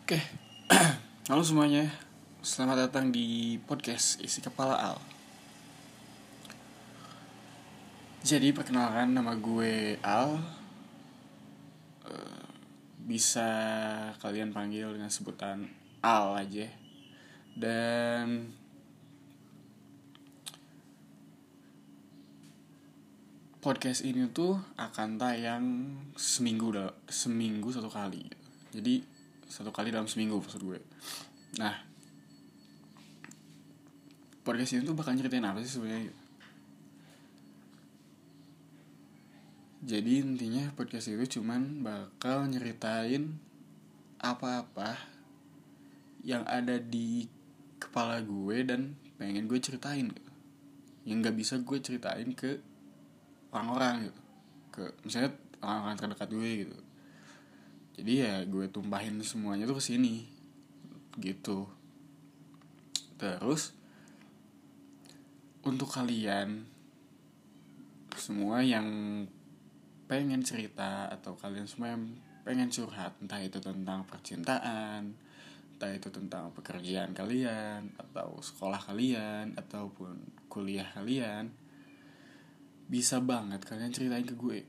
Oke, halo semuanya. Selamat datang di podcast Isi Kepala Al. Jadi perkenalkan, nama gue Al. Bisa kalian panggil dengan sebutan Al aja. Dan podcast ini tuh akan tayang seminggu satu kali. Jadi satu kali dalam seminggu maksud gue. Nah, podcast ini tuh bakal ceritain apa sih sebenarnya? Jadi intinya podcast itu cuman bakal nyeritain apa-apa yang ada di kepala gue dan pengen gue ceritain gitu. Yang gak bisa gue ceritain ke orang-orang gitu, ke misalnya orang-orang terdekat gue gitu. Jadi ya gue tumpahin semuanya tuh ke sini gitu. Terus untuk kalian semua yang pengen cerita atau kalian semua yang pengen curhat, entah itu tentang percintaan, entah itu tentang pekerjaan kalian atau sekolah kalian ataupun kuliah kalian, bisa banget kalian ceritain ke gue.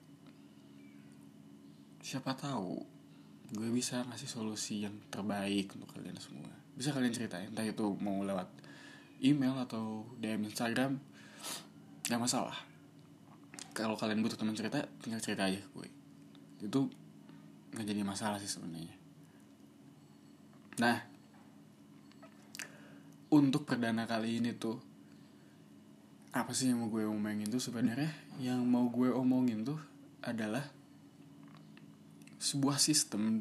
Siapa tahu gue bisa ngasih solusi yang terbaik untuk kalian semua. Bisa kalian ceritain, entah itu mau lewat email atau DM Instagram, gak masalah. Kalau kalian butuh teman cerita, tinggal cerita aja ke gue. Itu gak jadi masalah sih sebenarnya. Nah, untuk perdana kali ini tuh, apa sih yang mau gue omongin tuh sebenarnya? Yang mau gue omongin tuh adalah sebuah sistem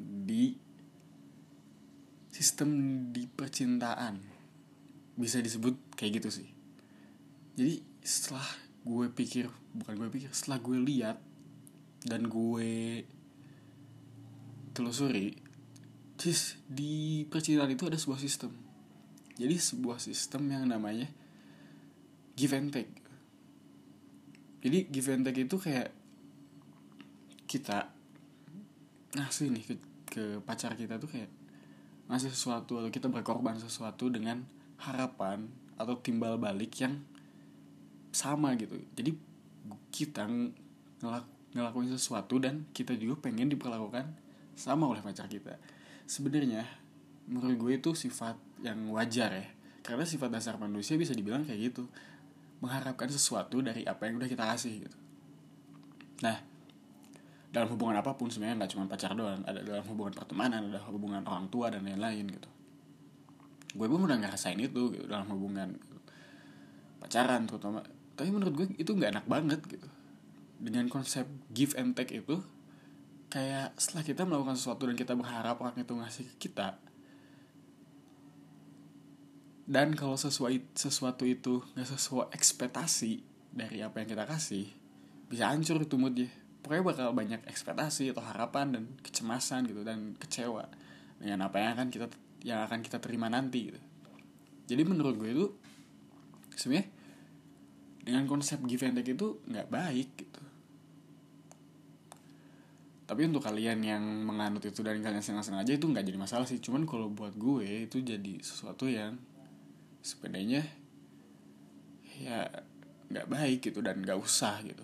di percintaan. Bisa disebut kayak gitu sih. Jadi setelah setelah gue lihat dan gue telusuri, di percintaan itu ada sebuah sistem. Jadi sebuah sistem yang namanya give and take. Jadi give and take itu kayak kita ngasih nih ke pacar kita tuh kayak ngasih sesuatu atau kita berkorban sesuatu dengan harapan atau timbal balik yang sama gitu. Jadi kita ngelakuin sesuatu dan kita juga pengen diperlakukan sama oleh pacar kita. Sebenarnya menurut gue itu sifat yang wajar ya, karena sifat dasar manusia bisa dibilang kayak gitu, mengharapkan sesuatu dari apa yang udah kita kasih gitu. Nah, dalam hubungan apapun sebenarnya nggak cuma pacar doang, ada dalam hubungan pertemanan, ada hubungan orang tua dan lain-lain gitu. Gue pun udah ngerasain itu gitu, dalam hubungan pacaran terutama. Tapi menurut gue itu nggak enak banget gitu. Dengan konsep give and take itu, kayak setelah kita melakukan sesuatu dan kita berharap orang itu ngasih ke kita, dan kalau sesuatu itu nggak sesuai ekspektasi dari apa yang kita kasih, bisa hancur itu moodnya. Pokoknya bakal banyak ekspektasi atau harapan dan kecemasan gitu, dan kecewa dengan apa yang akan kita terima nanti gitu. Jadi menurut gue itu sebenarnya dengan konsep give and take itu nggak baik gitu. Tapi untuk kalian yang menganut itu dan kalian senang-senang aja, itu nggak jadi masalah sih. Cuman kalau buat gue itu jadi sesuatu yang sebenarnya ya nggak baik gitu, dan nggak usah gitu.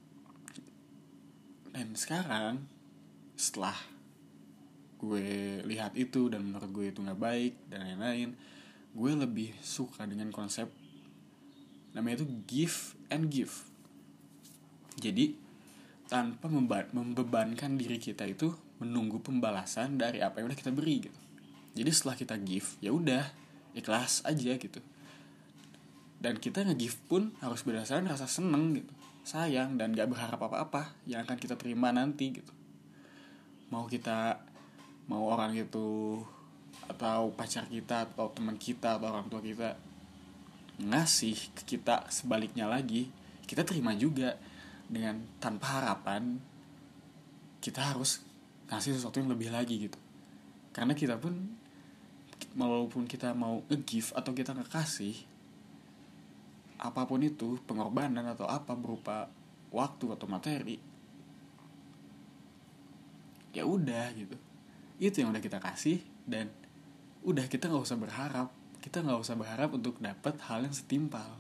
Dan sekarang setelah gue lihat itu dan menurut gue itu nggak baik dan lain-lain, gue lebih suka dengan konsep namanya itu give and give. Jadi tanpa membebankan diri kita itu menunggu pembalasan dari apa yang udah kita beri gitu. Jadi setelah kita give, ya udah ikhlas aja gitu. Dan kita nge-give pun harus berdasarkan rasa seneng gitu, sayang, dan gak berharap apa-apa yang akan kita terima nanti gitu. Mau orang itu atau pacar kita atau teman kita atau orang tua kita ngasih ke kita sebaliknya lagi, kita terima juga dengan tanpa harapan kita harus ngasih sesuatu yang lebih lagi gitu. Karena kita pun, walaupun kita mau nge-give atau kita ngekasih apapun itu, pengorbanan atau apa berupa waktu atau materi, ya udah gitu, itu yang udah kita kasih dan udah kita nggak usah berharap. Kita nggak usah berharap untuk dapat hal yang setimpal.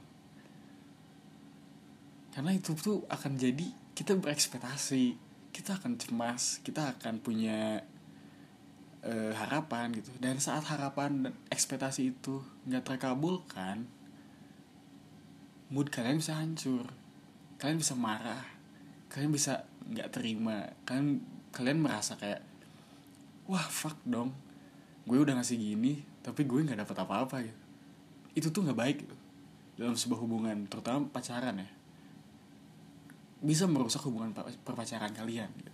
Karena itu tuh akan jadi kita berekspektasi, kita akan cemas, kita akan punya harapan gitu. Dan saat harapan dan ekspektasi itu nggak terkabulkan, mood kalian bisa hancur, kalian bisa marah, kalian bisa nggak terima, kalian merasa kayak wah fuck dong, gue udah ngasih gini tapi gue nggak dapat apa-apa gitu. Itu tuh nggak baik gitu dalam sebuah hubungan, terutama pacaran ya. Bisa merusak hubungan perpacaran kalian gitu.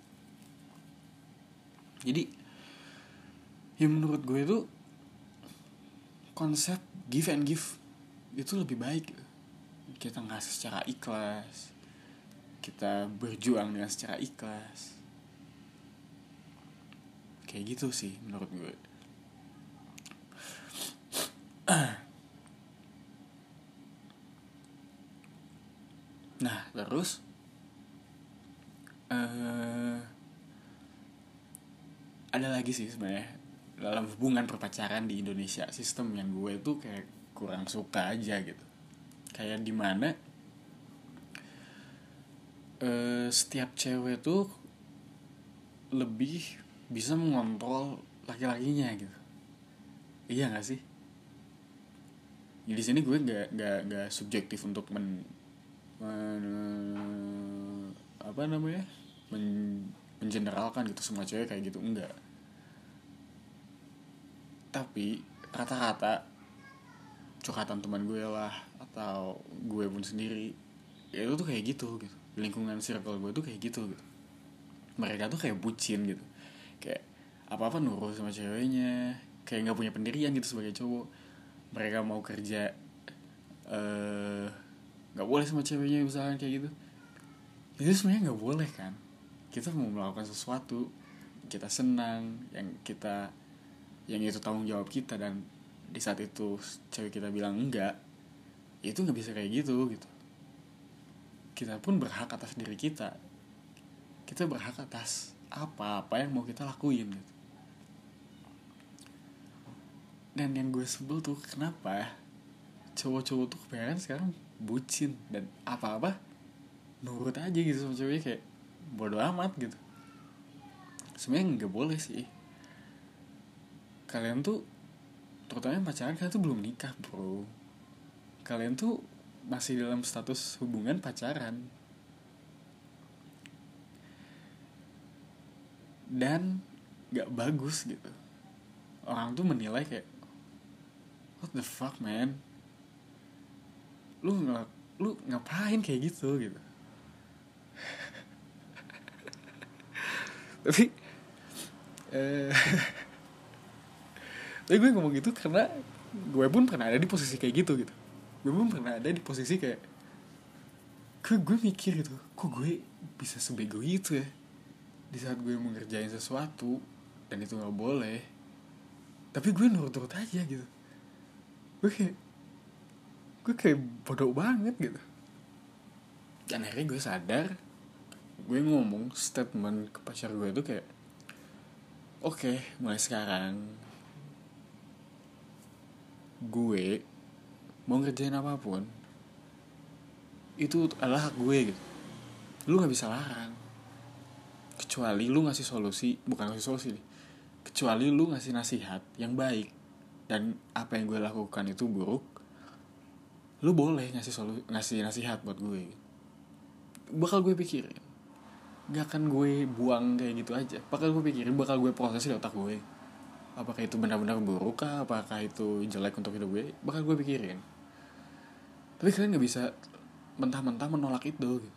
Jadi ya menurut gue itu konsep give and give itu lebih baik gitu. Kita ngasih secara ikhlas, kita berjuang dengan secara ikhlas. Kayak gitu sih menurut gue. Nah terus ada lagi sih sebenarnya dalam hubungan perpacaran di Indonesia, sistem yang gue tuh kayak kurang suka aja gitu. Kayak dimana setiap cewek tuh lebih bisa mengontrol laki-lakinya gitu. Iya nggak sih? Jadi di sini gue nggak subjektif untuk mengeneralkan gitu semua cewek kayak gitu, enggak. Tapi rata-rata curhatan teman gue lah atau gue pun sendiri ya itu tuh kayak gitu. Lingkungan circle gue tuh kayak gitu. Mereka tuh kayak bucin gitu, kayak apa-apa nurut sama ceweknya, kayak nggak punya pendirian gitu sebagai cowok. Mereka mau kerja nggak boleh sama ceweknya misalkan kayak gitu. Itu sebenarnya nggak boleh kan. Kita mau melakukan sesuatu, kita senang, yang itu tanggung jawab kita, dan di saat itu cewek kita bilang enggak, itu nggak bisa kayak gitu. Kita pun berhak atas diri kita. Kita berhak atas apa yang mau kita lakuin gitu. Dan yang gue sebel tuh kenapa cowok-cowok tuh kebanyakan sekarang bucin dan apa-apa nurut aja gitu sama ceweknya, kayak bodo amat gitu. Sebenarnya nggak boleh sih. Kalian tuh terutama pacaran, kalian tuh belum nikah bro. Kalian tuh masih dalam status hubungan pacaran. Dan gak bagus gitu. Orang tuh menilai kayak what the fuck man, lu ngapain kayak gitu. Tapi tapi gue ngomong gitu karena gue pun pernah ada di posisi kayak gitu. Gue pun pernah ada di posisi kayak gue mikir gitu, kok gue bisa sebego itu ya di saat gue mau ngerjain sesuatu dan itu nggak boleh, tapi gue nurut aja gitu. Gue kayak bodoh banget gitu. Dan akhirnya gue sadar, gue ngomong statement ke pacar gue itu kayak oke, mulai sekarang gue mau ngerjain apapun itu adalah hak gue gitu. Lu nggak bisa larang, kecuali lu ngasih solusi, bukan ngasih solusi nih, kecuali lu ngasih nasihat yang baik dan apa yang gue lakukan itu buruk, lu boleh ngasih nasihat buat gue. Bakal gue pikirin, gak akan gue buang kayak gitu aja. Bakal gue pikirin, bakal gue proses di otak gue, apakah itu benar-benar buruk kah, apakah itu jelek untuk hidup gue, bakal gue pikirin. Tapi kalian gak bisa mentah-mentah menolak itu gitu.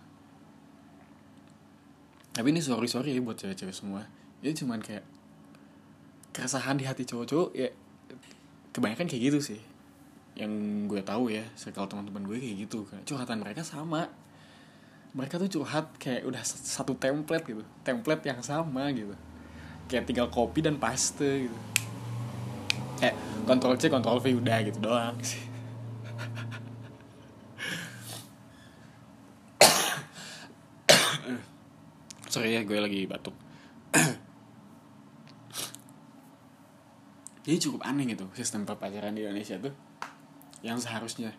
Tapi ini sorry ya buat cewek-cewek semua. Ini cuman kayak keresahan di hati cowok-cowok ya, kebanyakan kayak gitu sih. Yang gue tahu ya, circle teman-teman gue kayak gitu. Curhatan mereka sama. Mereka tuh curhat kayak udah satu template gitu, template yang sama gitu. Kayak tinggal copy dan paste gitu. Kayak Ctrl C Ctrl V udah gitu doang sih. Sorry ya, gue lagi batuk. Jadi cukup aneh gitu sistem perpacaran di Indonesia tuh, yang seharusnya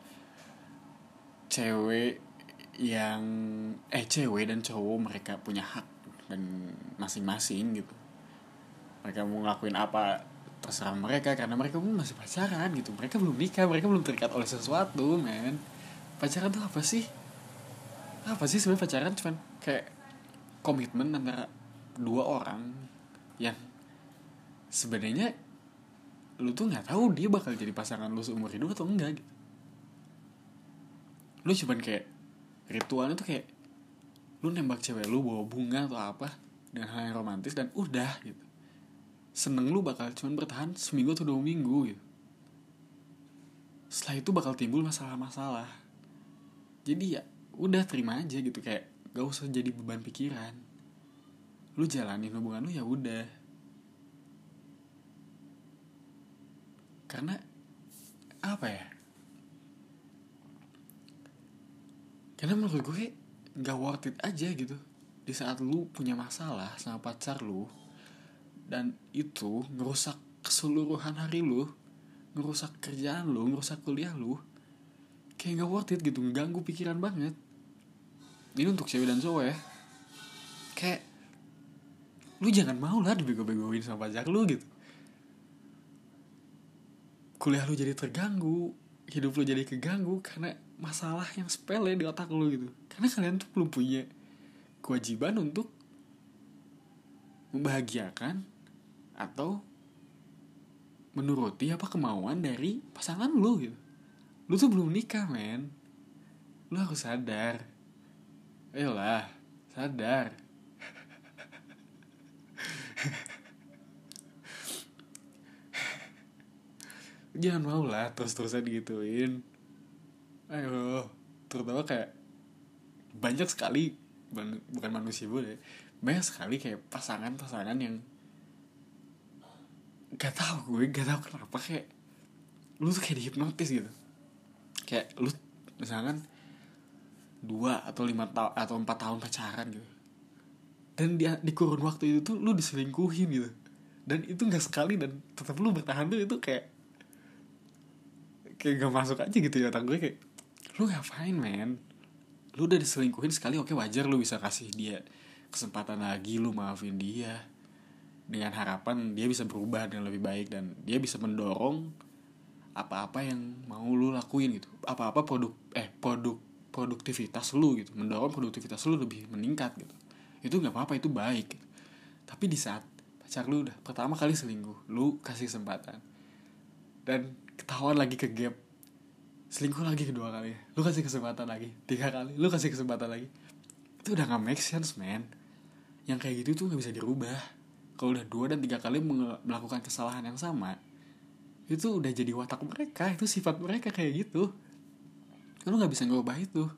cewek cewek dan cowok mereka punya hak dan masing-masing gitu. Mereka mau ngelakuin apa terserah mereka, karena mereka pun masih pacaran gitu. Mereka belum nikah, mereka belum terikat oleh sesuatu, men. Pacaran tuh apa sih? Apa sih sebenarnya pacaran? Cuman kayak komitmen antara dua orang yang sebenarnya lu tuh nggak tahu dia bakal jadi pasangan lu seumur hidup atau enggak gitu. Lu cuman kayak ritualnya tuh kayak lu nembak cewek lu bawa bunga atau apa dengan hal yang romantis dan udah gitu. Seneng lu bakal cuman bertahan seminggu atau 2 minggu gitu. Setelah itu bakal timbul masalah-masalah. Jadi ya udah terima aja gitu, kayak gak usah jadi beban pikiran. Lu jalanin hubungan lu ya udah. Karena apa ya? Karena menurut gue gak worth it aja gitu. Di saat lu punya masalah sama pacar lu, dan itu ngerusak keseluruhan hari lu, ngerusak kerjaan lu, ngerusak kuliah lu, kayak gak worth it gitu, ngeganggu pikiran banget. Ini untuk cewek dan cowok ya. Kayak lu jangan mau lah dibego-begoin sama pacar lu gitu. Kuliah lu jadi terganggu, hidup lu jadi keganggu karena masalah yang sepele di otak lu gitu. Karena kalian tuh belum punya kewajiban untuk membahagiakan atau menuruti apa kemauan dari pasangan lu gitu. Lu tuh belum nikah, men. Lu harus sadar. Ayolah, sadar. Jangan mau lah terus-terusan gituin. Ayo, terutama kayak banyak sekali, bukan manusia boleh, banyak sekali kayak pasangan-pasangan yang gak tahu kenapa kayak lu tuh kayak dihipnotis gitu. Kayak lu misalkan 2 atau 5 tahun atau 4 tahun pacaran gitu, dan di kurun waktu itu tuh lu diselingkuhin gitu, dan itu gak sekali dan tetap lu bertahan tuh, itu kayak gak masuk aja gitu ya otak gue. Kayak lu ngapain, men? Lu udah diselingkuhin sekali, oke, wajar lu bisa kasih dia kesempatan lagi, lu maafin dia dengan harapan dia bisa berubah dengan lebih baik dan dia bisa mendorong apa-apa yang mau lu lakuin gitu. Apa-apa produktivitas lu gitu, mendorong produktivitas lu lebih meningkat gitu. Itu nggak apa-apa, itu baik gitu. Tapi di saat pacar lu udah pertama kali selingkuh, lu kasih kesempatan dan ketahuan lagi ke gap, selingkuh lagi kedua kali, lu kasih kesempatan lagi 3 kali, lu kasih kesempatan lagi, itu udah nggak make sense, man. Yang kayak gitu tuh nggak bisa dirubah. Kalau udah 2 dan 3 kali melakukan kesalahan yang sama, itu udah jadi watak mereka, itu sifat mereka kayak gitu. Lu nggak bisa ngubah itu.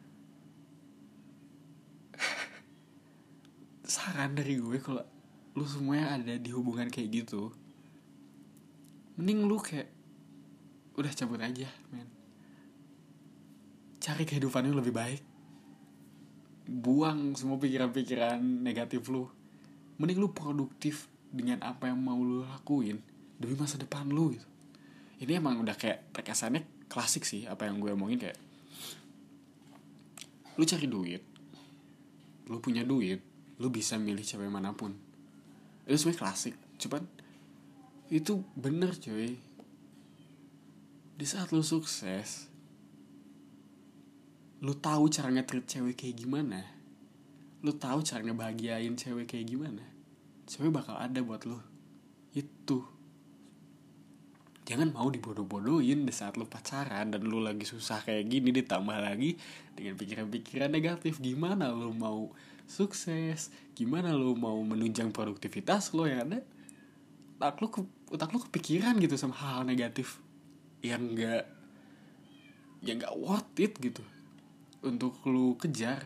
Saran dari gue, kalau lu semuanya ada di hubungan kayak gitu, mending lu kayak udah cabut aja, men. Cari kehidupan yang lebih baik. Buang semua pikiran-pikiran negatif lu. Mending lu produktif dengan apa yang mau lu lakuin demi masa depan lu gitu. Ini emang udah kayak terkesannya klasik sih apa yang gue omongin, kayak lu cari duit, lu punya duit, lu bisa milih cewek manapun. Itu sebenarnya klasik, cuman itu bener coy. Di saat lu sukses, lu tahu cara nge-treat cewek kayak gimana, lu tahu cara ngebahagiain cewek kayak gimana, cewek bakal ada buat lu. Itu jangan mau dibodoh-bodohin di saat lu pacaran dan lu lagi susah kayak gini, ditambah lagi dengan pikiran-pikiran negatif. Gimana lu mau sukses, gimana lu mau menunjang produktivitas lu yang ada otak lu kepikiran gitu sama hal negatif yang gak worth it gitu untuk lu kejar.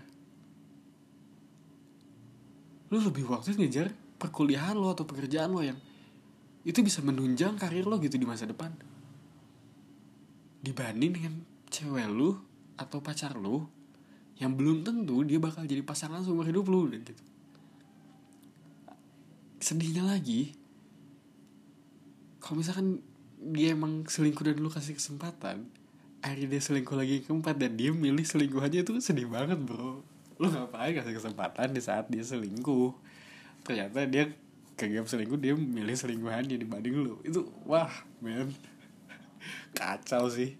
Lu lebih worth it ngejar perkuliahan lo atau pekerjaan lo yang itu bisa menunjang karir lo gitu di masa depan, dibanding dengan cewek lu atau pacar lu yang belum tentu dia bakal jadi pasangan seumur hidup lu dan gitu. Sedihnya lagi, kalau misalkan dia emang selingkuh dan lu kasih kesempatan, akhirnya dia selingkuh lagi yang keempat dan dia milih selingkuhannya, itu sedih banget bro. Lu ngapain kasih kesempatan di saat dia selingkuh, ternyata dia kagak selingkuh, dia milih selingkuhannya dibanding lu. Itu wah men, kacau sih.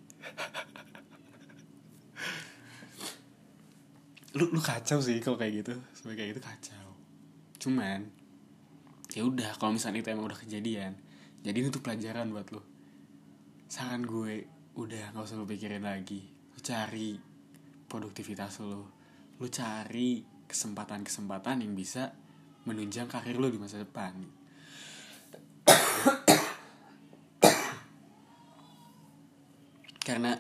lu kacau sih kalau kayak gitu, sebagai kayak gitu kacau. Cuman ya udah, kalau misalnya itu emang udah kejadian, jadi itu pelajaran buat lu. Saran gue, udah gak usah lu pikirin lagi. Lu cari produktivitas lu cari kesempatan-kesempatan yang bisa menunjang karir lu di masa depan. Karena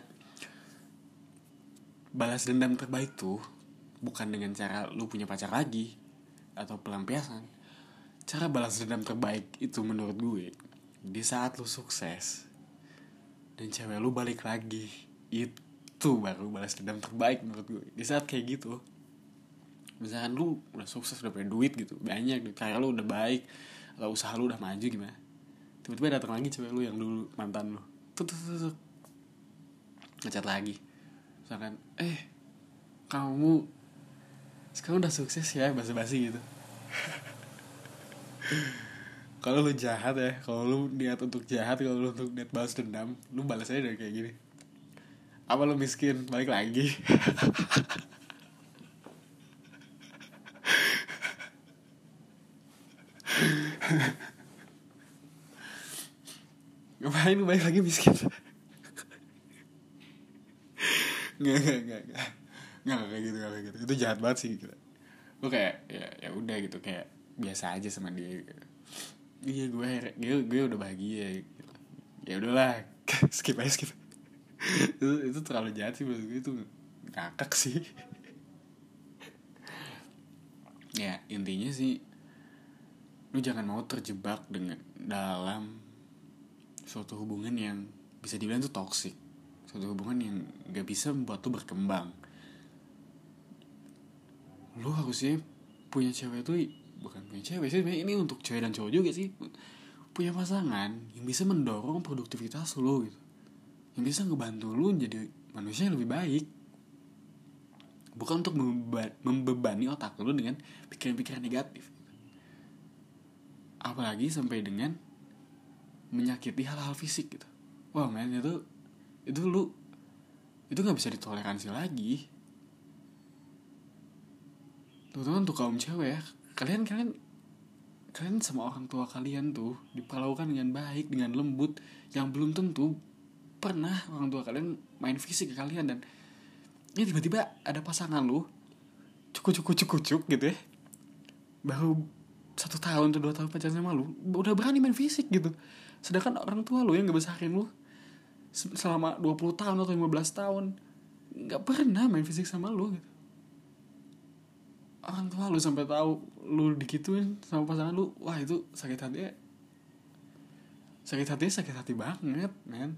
balas dendam terbaik tuh bukan dengan cara lu punya pacar lagi atau pelampiasan. Cara balas dendam terbaik itu menurut gue di saat lu sukses dan cewek lu balik lagi. Itu baru balas dendam terbaik menurut gue. Di saat kayak gitu, misalkan lu udah sukses, udah punya duit gitu, banyak duit, kayak lu udah baik, atau usaha lu udah maju gimana, tiba-tiba datang lagi cewek lu yang dulu mantan lu, tuh ngechat lagi, misalkan kamu sekarang udah sukses ya, basa-basi gitu. Kalau lu jahat ya, kalau lu niat untuk jahat, kalau lu untuk niat balas dendam, lu balas aja dari kayak gini, apa lu miskin, balik lagi. Ngapain lu balik lagi miskin? Nggak kayak gitu, nggak kayak gitu. Itu jahat banget sih gitu. Lu kayak ya udah gitu, kayak biasa aja sama dia gitu. Iya gue udah bahagia gitu. Ya udahlah, skip aja skip. itu terlalu jahat sih menurut gue, itu ngakak sih. Ya intinya sih, lu jangan mau terjebak dengan dalam suatu hubungan yang bisa dibilang itu toksik, suatu hubungan yang gak bisa membuat lu berkembang. Lu harusnya punya cewek tuh, bukan punya cewek sih, ini untuk cewek dan cowok juga sih, punya pasangan yang bisa mendorong produktivitas lu gitu, yang bisa ngebantu lu jadi manusia yang lebih baik, bukan untuk membebani otak lu dengan pikiran-pikiran negatif, apalagi sampai dengan menyakiti hal-hal fisik gitu. Wah men, itu lu, itu nggak bisa ditoleransi lagi. Terutama untuk kaum cewek ya, kalian sama orang tua kalian tuh diperlakukan dengan baik, dengan lembut, yang belum tentu pernah orang tua kalian main fisik ke kalian. Dan ini tiba-tiba ada pasangan lu cukup gitu ya, baru 1 tahun atau 2 tahun pacaran sama lu, udah berani main fisik gitu. Sedangkan orang tua lu yang ngebesarin lu selama 20 tahun atau 15 tahun nggak pernah main fisik sama lu gitu. Orang tua lu sampai tahu lu digituin sama pasangan lu, wah itu sakit hati banget men.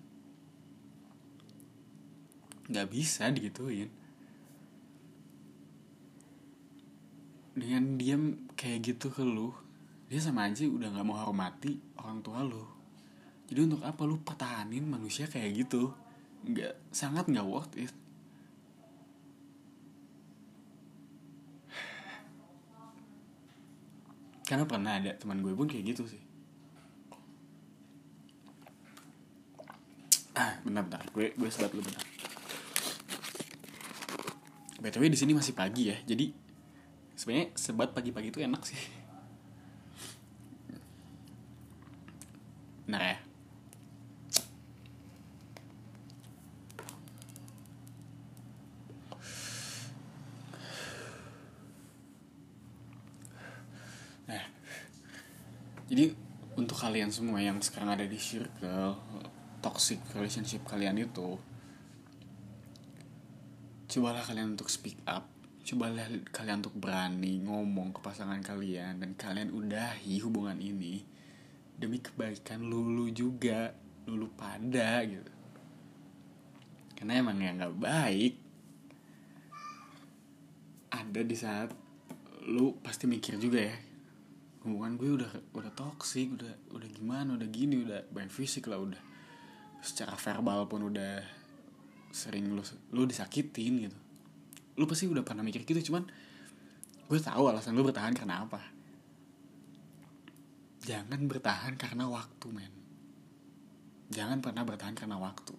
Nggak bisa digituin. Dengan diam kayak gitu ke lu, dia sama aja udah nggak mau hormati orang tua lu. Jadi untuk apa lu pertahanin manusia kayak gitu? Sangat nggak worth it. Karena pernah ada teman gue pun kayak gitu sih. Bentar, gue sebat lu bentar. BTW di sini masih pagi ya, jadi sebenarnya sebat pagi-pagi itu enak sih. Nah ya. Nah, jadi untuk kalian semua yang sekarang ada di circle toxic relationship kalian itu, cobalah kalian untuk speak up. Cobalah kalian untuk berani ngomong ke pasangan kalian, dan kalian udahi hubungan ini demi kebaikan lulu juga, lulu pada gitu. Karena emang yang gak baik ada di saat lu pasti mikir juga ya, hubungan gue udah toksik, udah gimana, udah gini, udah by fisik lah, udah secara verbal pun udah sering lu disakitin gitu. Lu pasti udah pernah mikir gitu, cuman gue tahu alasan lu bertahan karena apa. Jangan bertahan karena waktu, men. Jangan pernah bertahan karena waktu.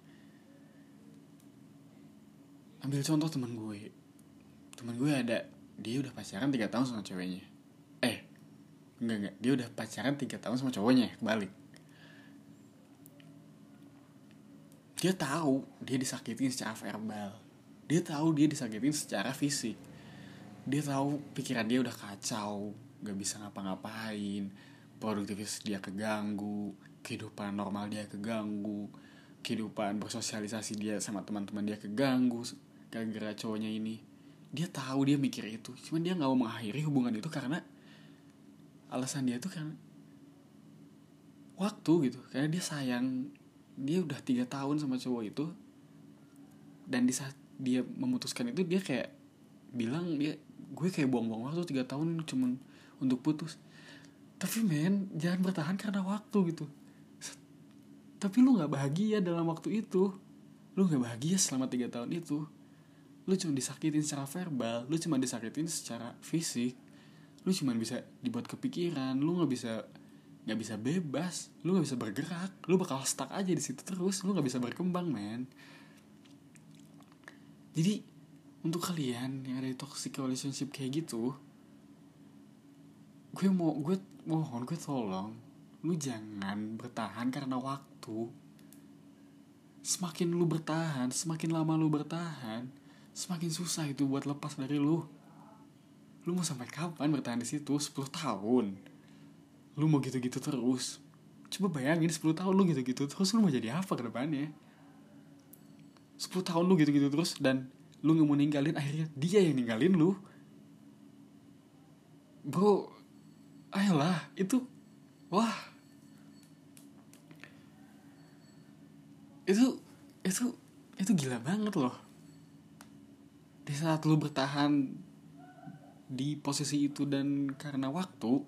Ambil contoh teman gue ada, dia udah pacaran 3 tahun sama ceweknya. Enggak, dia udah pacaran 3 tahun sama cowoknya, kebalik. Dia tahu dia disakitin secara verbal, dia tahu dia disakitin secara fisik, dia tahu pikiran dia udah kacau, gak bisa ngapa-ngapain, produktivitas dia keganggu, kehidupan normal dia keganggu, kehidupan bersosialisasi dia sama teman-teman dia keganggu gara-gara cowoknya ini. Dia tahu, dia mikir itu, cuman dia gak mau mengakhiri hubungan itu karena alasan dia tuh kan waktu gitu, karena dia sayang. Dia udah 3 tahun sama cowok itu, dan di saat dia memutuskan itu, dia kayak bilang, gue kayak buang-buang waktu 3 tahun cuman untuk putus. Tapi men, jangan bertahan karena waktu gitu. Tapi lu gak bahagia dalam waktu itu, lu gak bahagia selama 3 tahun itu. Lu cuma disakitin secara verbal, lu cuma disakitin secara fisik, lu cuma bisa dibuat kepikiran, lu gak bisa bebas, lu gak bisa bergerak, lu bakal stuck aja di situ terus, lu gak bisa berkembang, men. Jadi untuk kalian yang ada di toxic relationship kayak gitu, gue mohon, gue tolong, lu jangan bertahan karena waktu. Semakin lu bertahan, semakin lama lu bertahan, semakin susah itu buat lepas dari lu. Lu mau sampai kapan bertahan di situ? 10 tahun. Lu mau gitu-gitu terus. Coba bayangin 10 tahun lu gitu-gitu terus, lu mau jadi apa ke depannya? 10 tahun lu gitu-gitu terus, dan lu gak mau ninggalin, akhirnya dia yang ninggalin lu. Bro, ayolah, itu wah. Itu gila banget loh. Di saat lu bertahan di posisi itu dan karena waktu,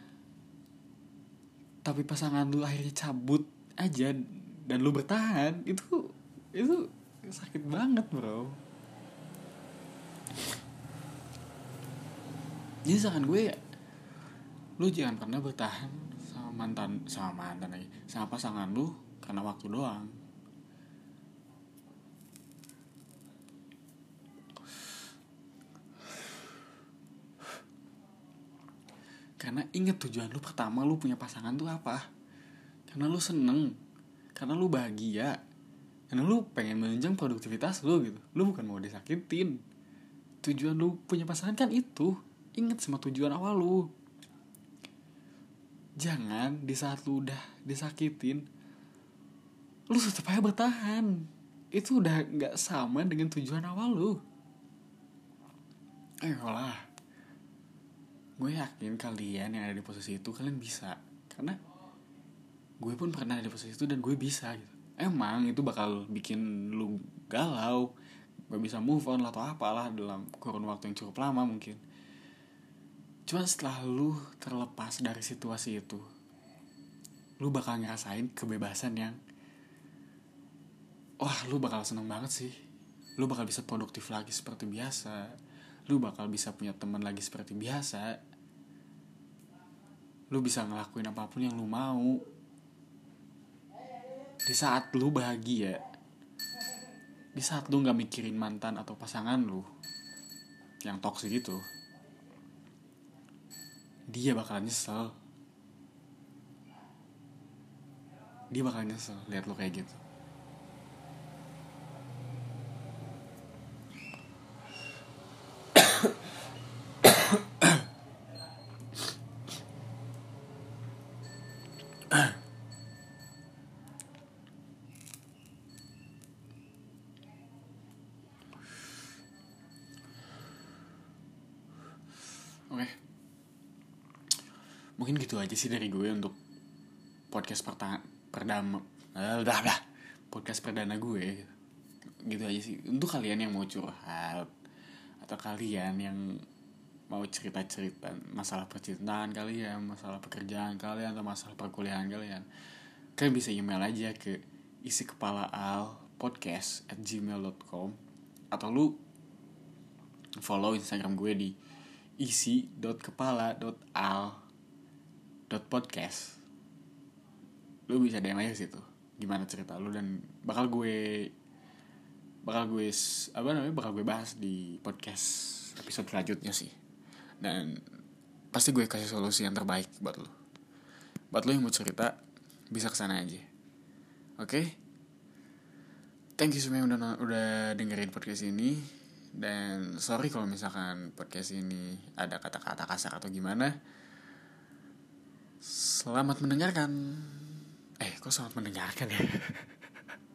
tapi pasangan lu akhirnya cabut aja dan lu bertahan, itu sakit banget, bro. Jadi saran gue, lu jangan pernah bertahan sama mantan lagi, sama pasangan lu karena waktu doang. Karena inget tujuan lu pertama lu punya pasangan tuh apa? Karena lu seneng, karena lu bahagia, karena lu pengen menunjang produktivitas lu gitu. Lu bukan mau disakitin. Tujuan lu punya pasangan kan itu. Inget sama tujuan awal lu. Jangan di saat lu udah disakitin, lu tetap aja bertahan. Itu udah gak sama dengan tujuan awal lu. Ayolah. Gue yakin kalian yang ada di posisi itu, kalian bisa. Karena gue pun pernah ada di posisi itu dan gue bisa gitu. Emang itu bakal bikin lu galau, gak bisa move on atau apalah dalam kurun waktu yang cukup lama mungkin. Cuman setelah lu terlepas dari situasi itu, lu bakal ngerasain kebebasan yang, wah, lu bakal seneng banget sih. Lu bakal bisa produktif lagi seperti biasa. Lu bakal bisa punya teman lagi seperti biasa. Lu bisa ngelakuin apapun yang lu mau. Di saat lu bahagia, di saat lu gak mikirin mantan atau pasangan lu yang toksik itu, dia bakalan nyesel. Dia bakalan nyesel lihat lu kayak gitu. Oke. Mungkin gitu aja sih dari gue untuk podcast podcast perdana gue. Gitu aja sih. Untuk kalian yang mau curhat, atau kalian yang mau cerita-cerita masalah percintaan kalian, masalah pekerjaan kalian, atau masalah perkuliahan kalian, kalian bisa email aja ke isikepalaal podcast@gmail.com, atau lu follow Instagram gue di isi.kepala.al.podcast. Lu bisa DM aja situ gimana cerita lu, dan bakal gue bahas di podcast episode selanjutnya sih. Dan pasti gue kasih solusi yang terbaik buat lo yang mau cerita, bisa kesana aja. Oke? Thank you semuanya udah dengerin podcast ini. Dan sorry kalau misalkan podcast ini ada kata-kata kasar atau gimana. Selamat mendengarkan. Kok selamat mendengarkan ya?